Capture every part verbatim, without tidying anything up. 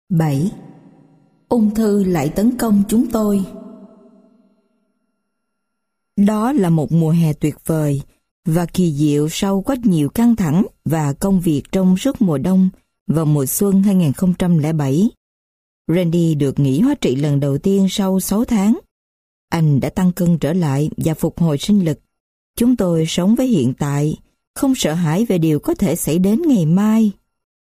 bảy. Ung thư lại tấn công chúng tôi. Đó là một mùa hè tuyệt vời và kỳ diệu sau quá nhiều căng thẳng và công việc trong suốt mùa đông vào mùa xuân hai nghìn không trăm lẻ bảy. Randy được nghỉ hóa trị lần đầu tiên sau sáu tháng. Anh đã tăng cân trở lại và phục hồi sinh lực. Chúng tôi sống với hiện tại, không sợ hãi về điều có thể xảy đến ngày mai.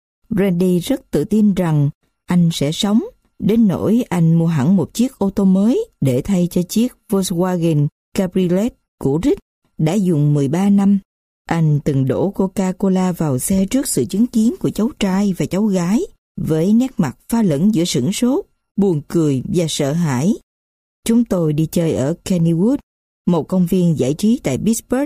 Randy rất tự tin rằng anh sẽ sống, đến nỗi anh mua hẳn một chiếc ô tô mới để thay cho chiếc Volkswagen Cabriolet cũ rích đã dùng mười ba năm. Anh từng đổ Coca-Cola vào xe trước sự chứng kiến của cháu trai và cháu gái, với nét mặt pha lẫn giữa sửng sốt, buồn cười và sợ hãi. Chúng tôi đi chơi ở Kennywood, một công viên giải trí tại Pittsburgh,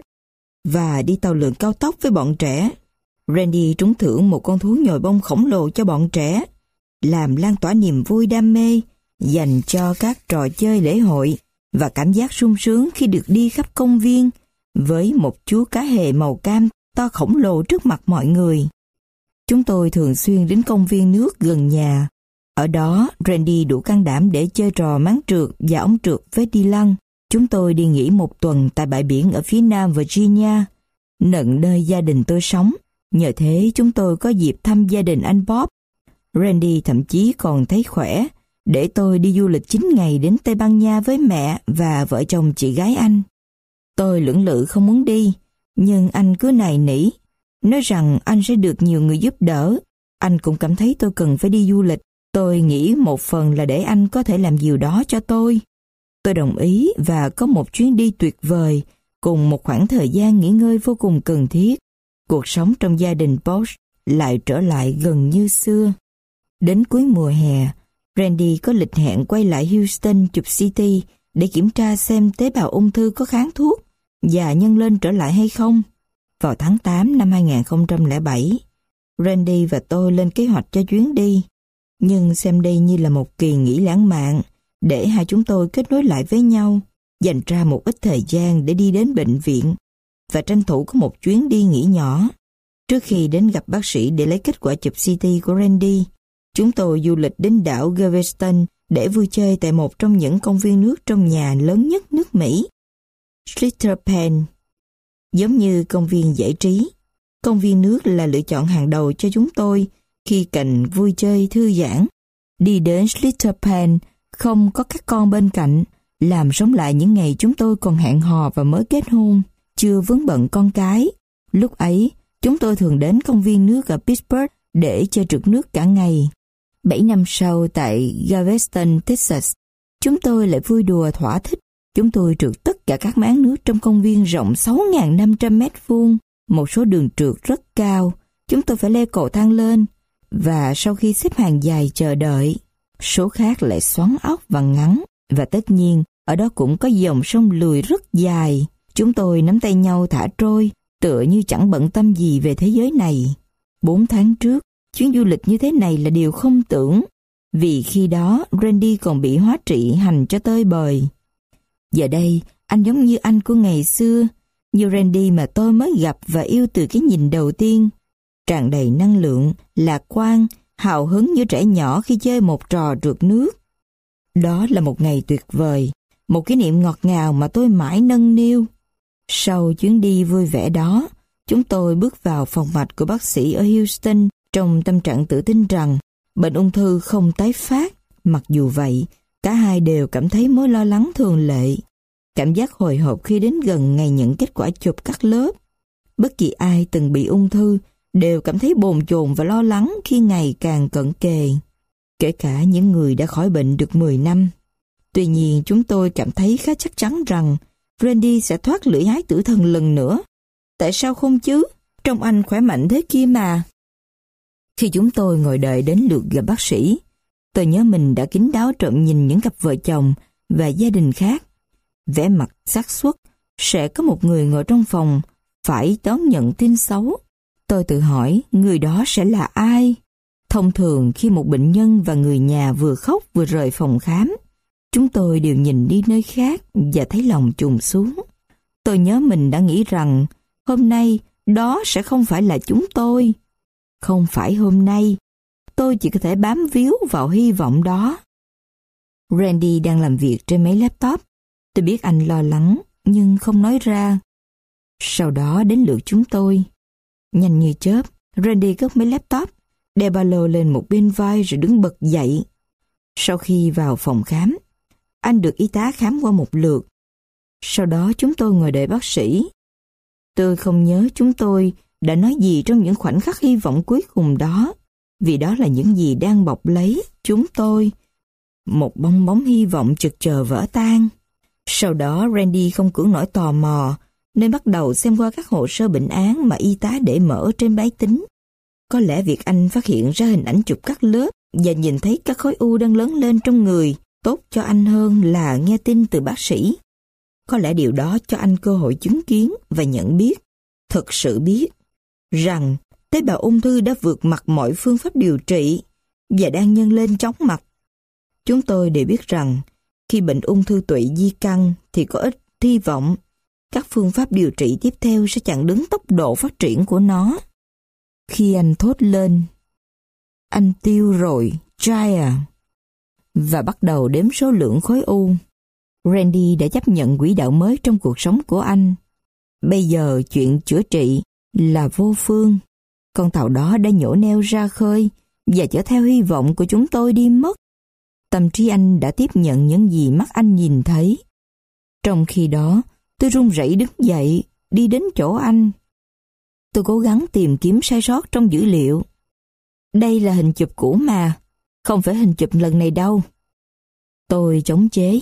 và đi tàu lượn cao tốc với bọn trẻ. Randy trúng thưởng một con thú nhồi bông khổng lồ cho bọn trẻ, làm lan tỏa niềm vui đam mê dành cho các trò chơi lễ hội và cảm giác sung sướng khi được đi khắp công viên với một chú cá hề màu cam to khổng lồ trước mặt mọi người. Chúng tôi thường xuyên đến công viên nước gần nhà. Ở đó, Randy đủ can đảm để chơi trò máng trượt và ống trượt với Dylan. Chúng tôi đi nghỉ một tuần tại bãi biển ở phía nam Virginia, nận nơi gia đình tôi sống. Nhờ thế chúng tôi có dịp thăm gia đình anh Bob. Randy thậm chí còn thấy khỏe để tôi đi du lịch chín ngày đến Tây Ban Nha với mẹ và vợ chồng chị gái anh. Tôi lưỡng lự không muốn đi, nhưng anh cứ nài nỉ, nói rằng anh sẽ được nhiều người giúp đỡ. Anh cũng cảm thấy tôi cần phải đi du lịch. Tôi nghĩ một phần là để anh có thể làm điều đó cho tôi. Tôi đồng ý và có một chuyến đi tuyệt vời, cùng một khoảng thời gian nghỉ ngơi vô cùng cần thiết. Cuộc sống trong gia đình Bosch lại trở lại gần như xưa. Đến cuối mùa hè, Randy có lịch hẹn quay lại Houston chụp xê tê để kiểm tra xem tế bào ung thư có kháng thuốc và nhân lên trở lại hay không. Vào tháng tám năm hai nghìn không trăm lẻ bảy, Randy và tôi lên kế hoạch cho chuyến đi, nhưng xem đây như là một kỳ nghỉ lãng mạn để hai chúng tôi kết nối lại với nhau, dành ra một ít thời gian để đi đến bệnh viện và tranh thủ có một chuyến đi nghỉ nhỏ. Trước khi đến gặp bác sĩ để lấy kết quả chụp xê tê của Randy, chúng tôi du lịch đến đảo Galveston để vui chơi tại một trong những công viên nước trong nhà lớn nhất nước Mỹ, Schlitter Pen. Giống như công viên giải trí, công viên nước là lựa chọn hàng đầu cho chúng tôi khi cần vui chơi thư giãn. Đi đến Schlitter Pen không có các con bên cạnh, làm sống lại những ngày chúng tôi còn hẹn hò và mới kết hôn, chưa vướng bận con cái. Lúc ấy, chúng tôi thường đến công viên nước ở Pittsburgh để chơi trượt nước cả ngày. Bảy năm sau tại Galveston, Texas, chúng tôi lại vui đùa thỏa thích. Chúng tôi trượt tất cả các máng nước trong công viên rộng sáu nghìn năm trăm mét vuông. Một số đường trượt rất cao, chúng tôi phải leo cầu thang lên, và sau khi xếp hàng dài chờ đợi, số khác lại xoắn ốc và ngắn, và tất nhiên ở đó cũng có dòng sông lùi rất dài. Chúng tôi nắm tay nhau thả trôi, tựa như chẳng bận tâm gì về thế giới này. Bốn tháng trước, chuyến du lịch như thế này là điều không tưởng, vì khi đó Randy còn bị hóa trị hành cho tơi bời. Giờ đây, anh giống như anh của ngày xưa, như Randy mà tôi mới gặp và yêu từ cái nhìn đầu tiên, tràn đầy năng lượng, lạc quan, hào hứng như trẻ nhỏ khi chơi một trò trượt nước. Đó là một ngày tuyệt vời, một kỷ niệm ngọt ngào mà tôi mãi nâng niu. Sau chuyến đi vui vẻ đó, chúng tôi bước vào phòng mạch của bác sĩ ở Houston trong tâm trạng tự tin rằng bệnh ung thư không tái phát. Mặc dù vậy, cả hai đều cảm thấy mối lo lắng thường lệ. Cảm giác hồi hộp khi đến gần ngày nhận kết quả chụp cắt lớp. Bất kỳ ai từng bị ung thư đều cảm thấy bồn chồn và lo lắng khi ngày càng cận kề, kể cả những người đã khỏi bệnh được mười năm. Tuy nhiên, chúng tôi cảm thấy khá chắc chắn rằng Randy sẽ thoát lưỡi hái tử thần lần nữa. Tại sao không chứ? Trông anh khỏe mạnh thế kia mà. Khi chúng tôi ngồi đợi đến lượt gặp bác sĩ, tôi nhớ mình đã kín đáo trộm nhìn những cặp vợ chồng và gia đình khác. Vẻ mặt xác suất sẽ có một người ngồi trong phòng phải đón nhận tin xấu. Tôi tự hỏi người đó sẽ là ai? Thông thường khi một bệnh nhân và người nhà vừa khóc vừa rời phòng khám, chúng tôi đều nhìn đi nơi khác và thấy lòng trùng xuống. Tôi nhớ mình đã nghĩ rằng hôm nay đó sẽ không phải là chúng tôi. Không phải hôm nay. tôi chỉ có thể bám víu vào hy vọng đó. Randy đang làm việc trên máy laptop. Tôi biết anh lo lắng, nhưng không nói ra. Sau đó đến lượt chúng tôi. Nhanh như chớp, Randy cất máy laptop, đeo ba lô lên một bên vai rồi đứng bật dậy. Sau khi vào phòng khám, anh được y tá khám qua một lượt. Sau đó chúng tôi ngồi đợi bác sĩ. Tôi không nhớ chúng tôi đã nói gì trong những khoảnh khắc hy vọng cuối cùng đó, vì đó là những gì đang bọc lấy chúng tôi. Một bong bóng hy vọng chực chờ vỡ tan. Sau đó Randy không cưỡng nổi tò mò, nên bắt đầu xem qua các hồ sơ bệnh án mà y tá để mở trên máy tính. Có lẽ việc anh phát hiện ra hình ảnh chụp cắt lớp và nhìn thấy các khối u đang lớn lên trong người tốt cho anh hơn là nghe tin từ bác sĩ. Có lẽ điều đó cho anh cơ hội chứng kiến và nhận biết, thực sự biết, rằng tế bào ung thư đã vượt mặt mọi phương pháp điều trị và đang nhân lên chóng mặt. Chúng tôi đều biết rằng khi bệnh ung thư tụy di căn thì có ít hy vọng. Các phương pháp điều trị tiếp theo sẽ chặn đứng tốc độ phát triển của nó. Khi anh thốt lên, anh tiêu rồi, Jaya, và bắt đầu đếm số lượng khối u. Randy đã chấp nhận quỹ đạo mới trong cuộc sống của anh. Bây giờ chuyện chữa trị là vô phương. Con tàu đó đã nhổ neo ra khơi và chở theo hy vọng của chúng tôi đi mất. Tâm trí anh đã tiếp nhận những gì mắt anh nhìn thấy. Trong khi đó, tôi run rẩy đứng dậy, đi đến chỗ anh. Tôi cố gắng tìm kiếm sai sót trong dữ liệu. Đây là hình chụp cũ mà, không phải hình chụp lần này đâu. Tôi chống chế.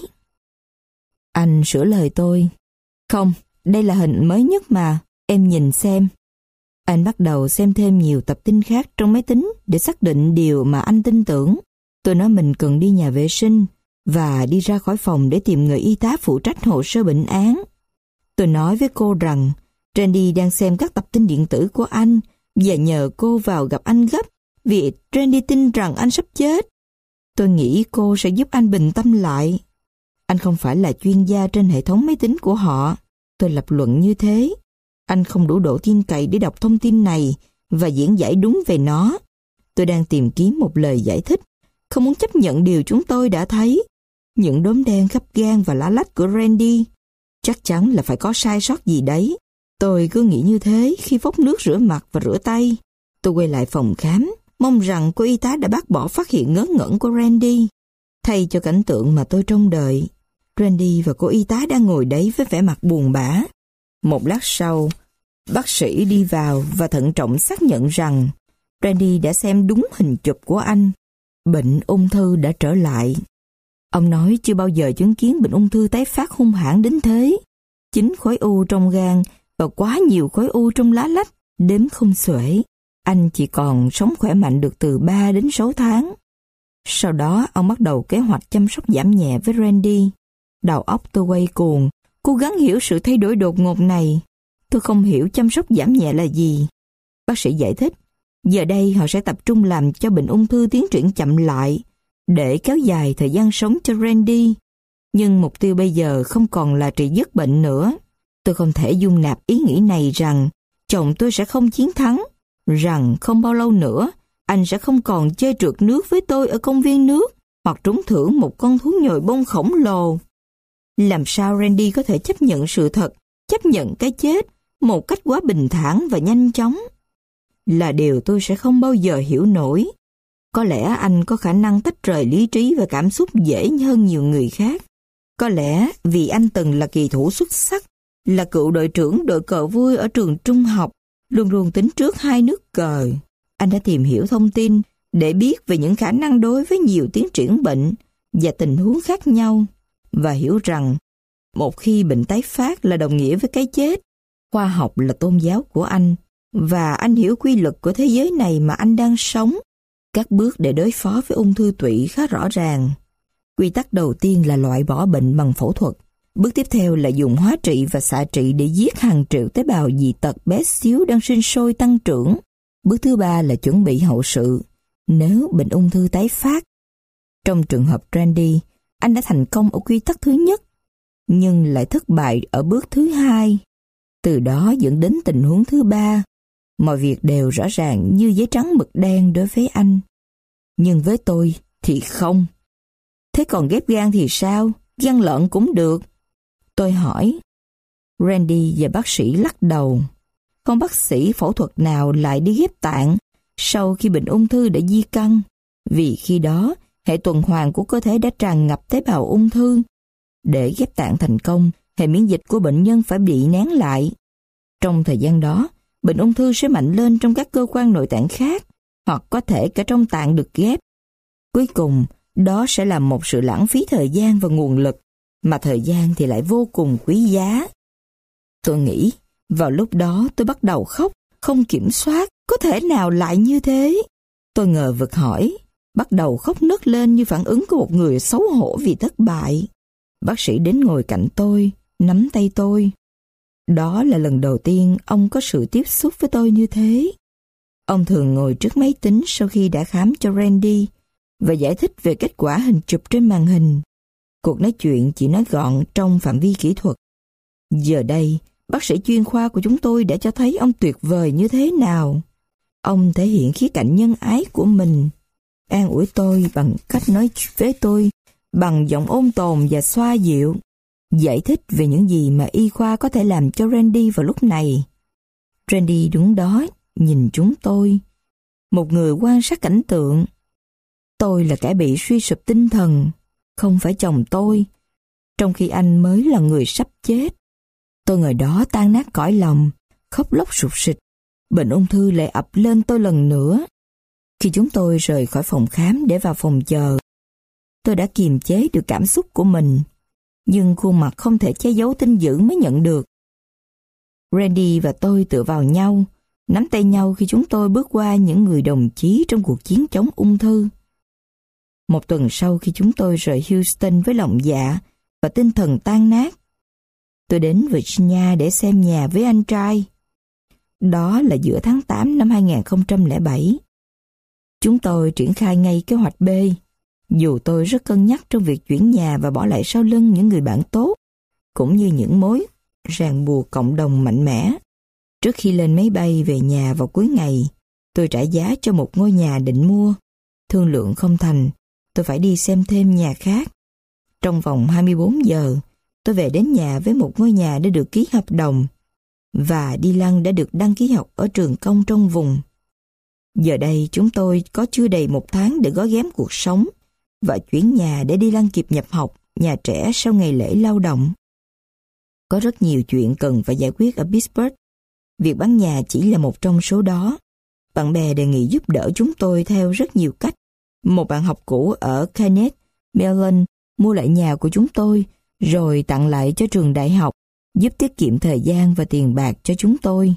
Anh sửa lời tôi. Không, đây là hình mới nhất mà, em nhìn xem. Anh bắt đầu xem thêm nhiều tập tin khác trong máy tính để xác định điều mà anh tin tưởng. Tôi nói mình cần đi nhà vệ sinh và đi ra khỏi phòng để tìm người y tá phụ trách hồ sơ bệnh án. Tôi nói với cô rằng Randy đang xem các tập tin điện tử của anh và nhờ cô vào gặp anh gấp vì Randy tin rằng anh sắp chết. Tôi nghĩ cô sẽ giúp anh bình tâm lại. Anh không phải là chuyên gia trên hệ thống máy tính của họ. Tôi lập luận như thế. Anh không đủ độ tin cậy để đọc thông tin này và diễn giải đúng về nó. Tôi đang tìm kiếm một lời giải thích, không muốn chấp nhận điều chúng tôi đã thấy. Những đốm đen khắp gan và lá lách của Randy. Chắc chắn là phải có sai sót gì đấy. Tôi cứ nghĩ như thế khi vốc nước rửa mặt và rửa tay. Tôi quay lại phòng khám, mong rằng cô y tá đã bác bỏ phát hiện ngớ ngẩn của Randy. Thay cho cảnh tượng mà tôi trông đợi, Randy và cô y tá đang ngồi đấy với vẻ mặt buồn bã. Một lát sau, bác sĩ đi vào và thận trọng xác nhận rằng Randy đã xem đúng hình chụp của anh. Bệnh ung thư đã trở lại. Ông nói chưa bao giờ chứng kiến bệnh ung thư tái phát hung hãn đến thế. Chín khối u trong gan và quá nhiều khối u trong lá lách, đếm không xuể. Anh chỉ còn sống khỏe mạnh được từ ba đến sáu tháng. Sau đó ông bắt đầu kế hoạch chăm sóc giảm nhẹ với Randy. Đầu óc tôi quay cuồng, cố gắng hiểu sự thay đổi đột ngột này. Tôi không hiểu chăm sóc giảm nhẹ là gì. Bác sĩ giải thích, giờ đây họ sẽ tập trung làm cho bệnh ung thư tiến triển chậm lại, để kéo dài thời gian sống cho Randy. Nhưng mục tiêu bây giờ không còn là trị dứt bệnh nữa. Tôi không thể dung nạp ý nghĩ này rằng chồng tôi sẽ không chiến thắng, rằng không bao lâu nữa anh sẽ không còn chơi trượt nước với tôi ở công viên nước hoặc trúng thưởng một con thú nhồi bông khổng lồ. Làm sao Randy có thể chấp nhận sự thật, chấp nhận cái chết một cách quá bình thản và nhanh chóng? Là điều tôi sẽ không bao giờ hiểu nổi. Có lẽ anh có khả năng tách rời lý trí và cảm xúc dễ hơn nhiều người khác. Có lẽ vì anh từng là kỳ thủ xuất sắc, là cựu đội trưởng đội cờ vua ở trường trung học, luôn luôn tính trước hai nước cờ. Anh đã tìm hiểu thông tin để biết về những khả năng đối với nhiều tiến triển bệnh và tình huống khác nhau, và hiểu rằng một khi bệnh tái phát là đồng nghĩa với cái chết. Khoa học là tôn giáo của anh, và anh hiểu quy luật của thế giới này mà anh đang sống. Các bước để đối phó với ung thư tụy khá rõ ràng. Quy tắc đầu tiên là loại bỏ bệnh bằng phẫu thuật. Bước tiếp theo là dùng hóa trị và xạ trị để giết hàng triệu tế bào dị tật bé xíu đang sinh sôi tăng trưởng. Bước thứ ba là chuẩn bị hậu sự nếu bệnh ung thư tái phát. Trong trường hợp Randy, anh đã thành công ở quy tắc thứ nhất, nhưng lại thất bại ở bước thứ hai. Từ đó dẫn đến tình huống thứ ba. Mọi việc đều rõ ràng như giấy trắng mực đen đối với anh. Nhưng với tôi thì không. Thế còn ghép gan thì sao? Gan lợn cũng được. Tôi hỏi. Randy và bác sĩ lắc đầu. Không bác sĩ phẫu thuật nào lại đi ghép tạng sau khi bệnh ung thư đã di căn, vì khi đó hệ tuần hoàn của cơ thể đã tràn ngập tế bào ung thư. Để ghép tạng thành công, hệ miễn dịch của bệnh nhân phải bị nén lại. Trong thời gian đó, bệnh ung thư sẽ mạnh lên trong các cơ quan nội tạng khác, hoặc có thể cả trong tạng được ghép. Cuối cùng, đó sẽ là một sự lãng phí thời gian và nguồn lực, mà thời gian thì lại vô cùng quý giá. Tôi nghĩ, vào lúc đó tôi bắt đầu khóc, không kiểm soát, có thể nào lại như thế? Tôi ngờ vực hỏi, bắt đầu khóc nấc lên như phản ứng của một người xấu hổ vì thất bại. Bác sĩ đến ngồi cạnh tôi, nắm tay tôi. Đó là lần đầu tiên ông có sự tiếp xúc với tôi như thế. Ông thường ngồi trước máy tính sau khi đã khám cho Randy và giải thích về kết quả hình chụp trên màn hình. Cuộc nói chuyện chỉ nói gọn trong phạm vi kỹ thuật. Giờ đây, bác sĩ chuyên khoa của chúng tôi đã cho thấy ông tuyệt vời như thế nào. Ông thể hiện khía cạnh nhân ái của mình, an ủi tôi bằng cách nói với tôi bằng giọng ôn tồn và xoa dịu, giải thích về những gì mà y khoa có thể làm cho Randy vào lúc này. Randy đứng đó nhìn chúng tôi, một người quan sát cảnh tượng. Tôi là kẻ bị suy sụp tinh thần, không phải chồng tôi, trong khi anh mới là người sắp chết. Tôi ngồi đó tan nát cõi lòng, khóc lóc sụt sịt. Bệnh ung thư lại ập lên tôi lần nữa. Khi chúng tôi rời khỏi phòng khám để vào phòng chờ, tôi đã kiềm chế được cảm xúc của mình, nhưng khuôn mặt không thể che giấu tin dữ mới nhận được. Randy và tôi tựa vào nhau, nắm tay nhau khi chúng tôi bước qua những người đồng chí trong cuộc chiến chống ung thư. Một tuần sau khi chúng tôi rời Houston với lòng dạ và tinh thần tan nát, tôi đến Virginia để xem nhà với anh trai. Đó là giữa tháng tám năm hai nghìn không trăm lẻ bảy. Chúng tôi triển khai ngay kế hoạch B, dù tôi rất cân nhắc trong việc chuyển nhà và bỏ lại sau lưng những người bạn tốt, cũng như những mối ràng buộc cộng đồng mạnh mẽ. Trước khi lên máy bay về nhà vào cuối ngày, tôi trả giá cho một ngôi nhà định mua. Thương lượng không thành, tôi phải đi xem thêm nhà khác. Trong vòng hai mươi bốn giờ, tôi về đến nhà với một ngôi nhà đã được ký hợp đồng, và Dylan đã được đăng ký học ở trường công trong vùng. Giờ đây chúng tôi có chưa đầy một tháng để gói ghém cuộc sống và chuyển nhà để Dylan kịp nhập học nhà trẻ sau ngày lễ lao động. Có rất nhiều chuyện cần phải giải quyết ở Pittsburgh. Việc bán nhà chỉ là một trong số đó. Bạn bè đề nghị giúp đỡ chúng tôi theo rất nhiều cách. Một bạn học cũ ở Kenneth, Maryland mua lại nhà của chúng tôi rồi tặng lại cho trường đại học, giúp tiết kiệm thời gian và tiền bạc cho chúng tôi.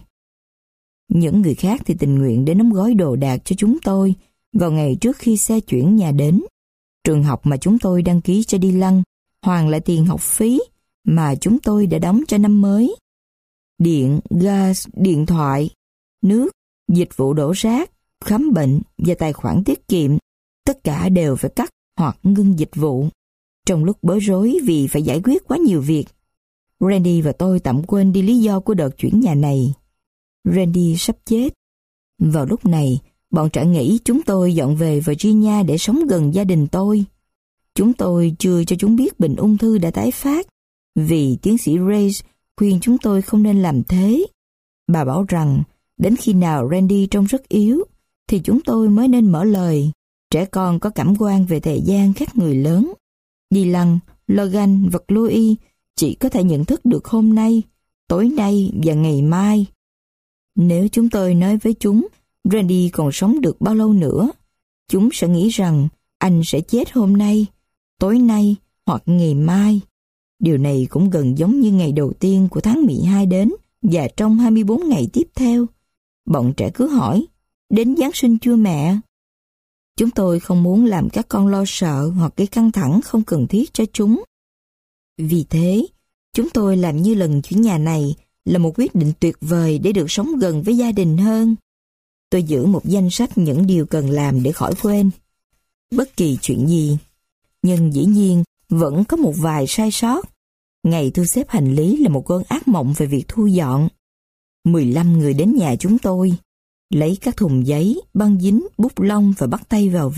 Những người khác thì tình nguyện để đóng gói đồ đạc cho chúng tôi vào ngày trước khi xe chuyển nhà đến. Trường học mà chúng tôi đăng ký cho Dylan hoàn lại tiền học phí mà chúng tôi đã đóng cho năm mới. Điện, gas, điện thoại, nước, dịch vụ đổ rác, khám bệnh và tài khoản tiết kiệm, tất cả đều phải cắt hoặc ngưng dịch vụ. Trong lúc bối rối vì phải giải quyết quá nhiều việc, Randy và tôi tạm quên đi lý do của đợt chuyển nhà này. Randy sắp chết. Vào lúc này, bọn trẻ nghĩ chúng tôi dọn về Virginia để sống gần gia đình tôi. Chúng tôi chưa cho chúng biết bệnh ung thư đã tái phát, vì tiến sĩ Reyes khuyên chúng tôi không nên làm thế. Bà bảo rằng, đến khi nào Randy trông rất yếu, thì chúng tôi mới nên mở lời. Trẻ con có cảm quan về thời gian khác người lớn. Dylan, Logan và Chloe chỉ có thể nhận thức được hôm nay, tối nay và ngày mai. Nếu chúng tôi nói với chúng Randy còn sống được bao lâu nữa, chúng sẽ nghĩ rằng anh sẽ chết hôm nay, tối nay hoặc ngày mai. Điều này cũng gần giống như ngày đầu tiên của tháng mười hai đến và trong hai mươi bốn ngày tiếp theo. Bọn trẻ cứ hỏi, đến Giáng sinh chưa mẹ? Chúng tôi không muốn làm các con lo sợ hoặc gây căng thẳng không cần thiết cho chúng. Vì thế, chúng tôi làm như lần chuyển nhà này là một quyết định tuyệt vời để được sống gần với gia đình hơn. Tôi giữ một danh sách những điều cần làm để khỏi quên bất kỳ chuyện gì. Nhưng dĩ nhiên, vẫn có một vài sai sót. Ngày thu xếp hành lý là một cơn ác mộng về việc thu dọn. mười lăm người đến nhà chúng tôi, lấy các thùng giấy, băng dính, bút lông và bắt tay vào việc.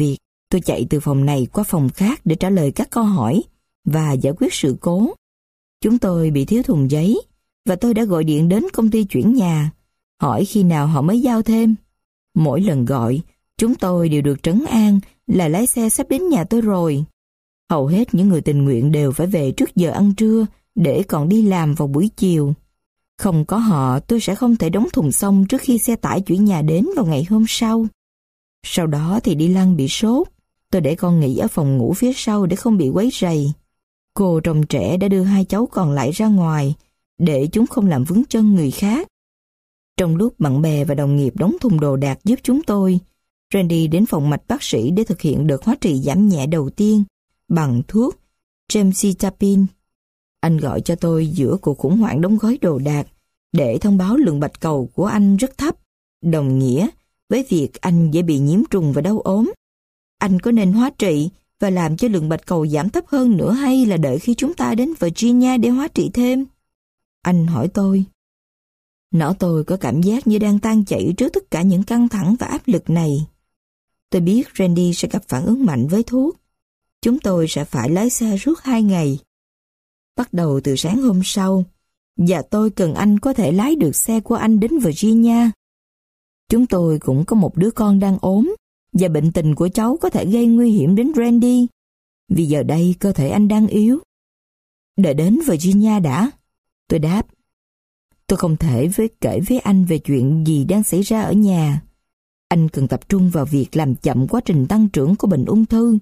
Tôi chạy từ phòng này qua phòng khác để trả lời các câu hỏi và giải quyết sự cố. Chúng tôi bị thiếu thùng giấy và tôi đã gọi điện đến công ty chuyển nhà, hỏi khi nào họ mới giao thêm. Mỗi lần gọi, chúng tôi đều được trấn an là lái xe sắp đến nhà tôi rồi. Hầu hết những người tình nguyện đều phải về trước giờ ăn trưa để còn đi làm vào buổi chiều. Không có họ, tôi sẽ không thể đóng thùng xong trước khi xe tải chuyển nhà đến vào ngày hôm sau. Sau đó thì đi lăng bị sốt. Tôi để con nghỉ ở phòng ngủ phía sau để không bị quấy rầy. Cô trông trẻ đã đưa hai cháu còn lại ra ngoài để chúng không làm vướng chân người khác. Trong lúc bạn bè và đồng nghiệp đóng thùng đồ đạc giúp chúng tôi, Randy đến phòng mạch bác sĩ để thực hiện đợt hóa trị giảm nhẹ đầu tiên bằng thuốc gemcitabine. Anh gọi cho tôi giữa cuộc khủng hoảng đóng gói đồ đạc để thông báo lượng bạch cầu của anh rất thấp, đồng nghĩa với việc anh dễ bị nhiễm trùng và đau ốm. Anh có nên hóa trị và làm cho lượng bạch cầu giảm thấp hơn nữa hay là đợi khi chúng ta đến Virginia để hóa trị thêm? Anh hỏi tôi. Não tôi có cảm giác như đang tan chảy trước tất cả những căng thẳng và áp lực này. Tôi biết Randy sẽ gặp phản ứng mạnh với thuốc. Chúng tôi sẽ phải lái xe suốt hai ngày. Bắt đầu từ sáng hôm sau, và tôi cần anh có thể lái được xe của anh đến Virginia. Chúng tôi cũng có một đứa con đang ốm, và bệnh tình của cháu có thể gây nguy hiểm đến Randy. Vì giờ đây cơ thể anh đang yếu. Đợi đến Virginia đã. Tôi đáp. Tôi không thể với kể với anh về chuyện gì đang xảy ra ở nhà. Anh cần tập trung vào việc làm chậm quá trình tăng trưởng của bệnh ung thư.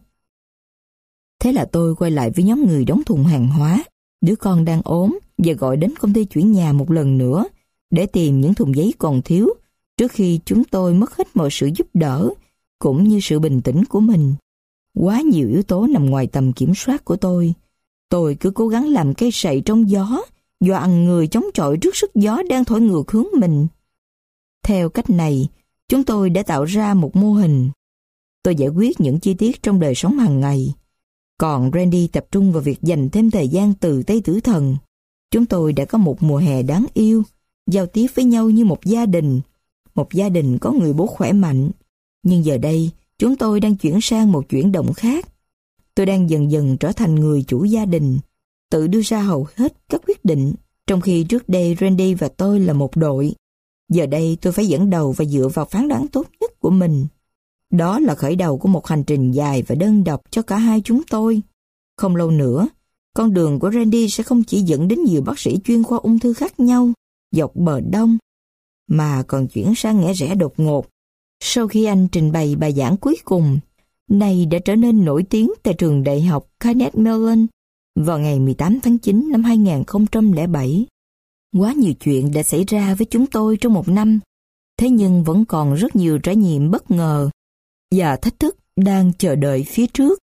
Thế là tôi quay lại với nhóm người đóng thùng hàng hóa, đứa con đang ốm, và gọi đến công ty chuyển nhà một lần nữa để tìm những thùng giấy còn thiếu trước khi chúng tôi mất hết mọi sự giúp đỡ cũng như sự bình tĩnh của mình. Quá nhiều yếu tố nằm ngoài tầm kiểm soát của tôi. Tôi cứ cố gắng làm cây sậy trong gió, dọa ăn người chống chọi trước sức gió đang thổi ngược hướng mình. Theo cách này, chúng tôi đã tạo ra một mô hình. Tôi giải quyết những chi tiết trong đời sống hàng ngày. Còn Randy tập trung vào việc dành thêm thời gian từ Tây Tử Thần. Chúng tôi đã có một mùa hè đáng yêu, giao tiếp với nhau như một gia đình. Một gia đình có người bố khỏe mạnh. Nhưng giờ đây, chúng tôi đang chuyển sang một chuyển động khác. Tôi đang dần dần trở thành người chủ gia đình, tự đưa ra hầu hết các quyết định, trong khi trước đây Randy và tôi là một đội. Giờ đây tôi phải dẫn đầu và dựa vào phán đoán tốt nhất của mình. Đó là khởi đầu của một hành trình dài và đơn độc cho cả hai chúng tôi. Không lâu nữa, con đường của Randy sẽ không chỉ dẫn đến nhiều bác sĩ chuyên khoa ung thư khác nhau dọc bờ đông, mà còn chuyển sang ngẽ rẽ đột ngột. Sau khi anh trình bày bài giảng cuối cùng, này đã trở nên nổi tiếng tại trường đại học Carnegie Mellon vào ngày mười tám tháng chín năm hai nghìn không trăm lẻ bảy. Quá nhiều chuyện đã xảy ra với chúng tôi trong một năm, thế nhưng vẫn còn rất nhiều trải nghiệm bất ngờ và thách thức đang chờ đợi phía trước.